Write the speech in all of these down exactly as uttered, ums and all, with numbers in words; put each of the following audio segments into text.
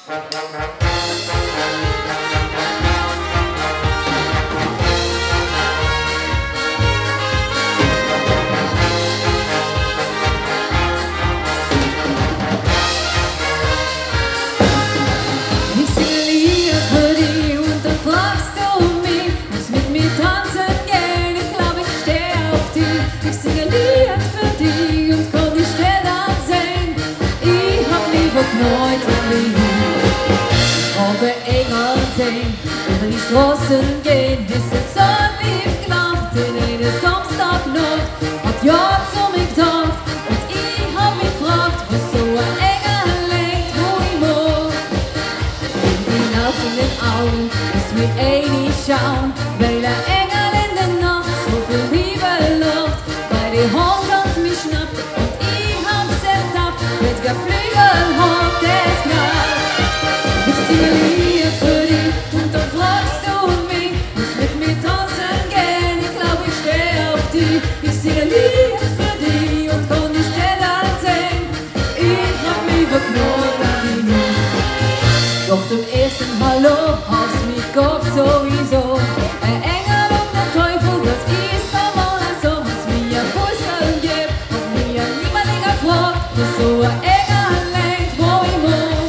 Aber Engel sehen, über die Straßen gehen, ist es so lieb gemacht in einer Samstagnacht. Hat ja zu mir gedacht und ich hab mich gefragt, was so ein Engel legt, wo ich mag. In die laufenden Augen ist mir einig schauen, weil ein Engel in der Nacht so viel Liebe lacht, bei die Hand ans mich schnappt und ich hab's ertappt, mit der Flügel hat es knallt. Ich singe Lieder für dich und dann fragst du mich, musst mit mir tanzen gehen, ich glaub ich steh auf dich. Ich singe Lieder für dich und kann nicht jeder sehen, ich hab mich verknallt an dich. Doch zum ersten Hallo hast mich Gott sowieso, ein Engel und ein Teufel, das ist einmal so, was mir ein Puzzle gibt, hat mir niemand gefragt, was so ein Engel lenkt, wo ich mag.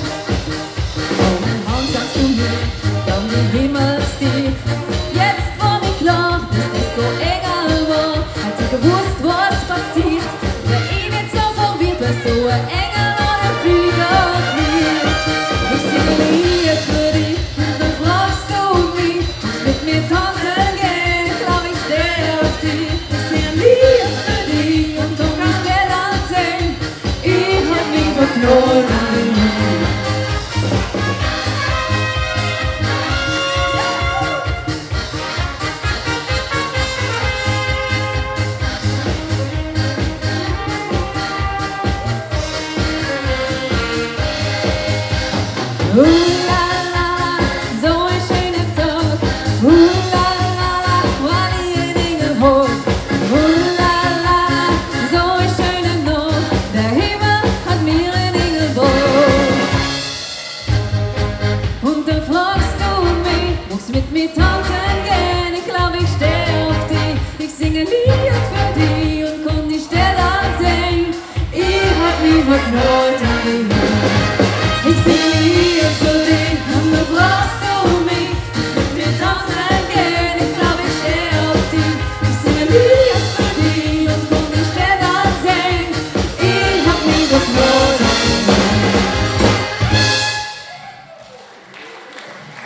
Dann die Himmelstief. Jetzt war mir klar, dass das so Engel war. Hat sie gewusst, was passiert. Wär ich nicht so verwirrt, was so ein Engel an der Flügel fliegt. Ich singe Lieder für dich und dann fragst du mich, musst mit mir tanzen gehen, ich glaub ich steh auf dich. Ich singe Lieder für dich und dann kannst du dann sehen, ich hab mich verknallt an dich. Ooh.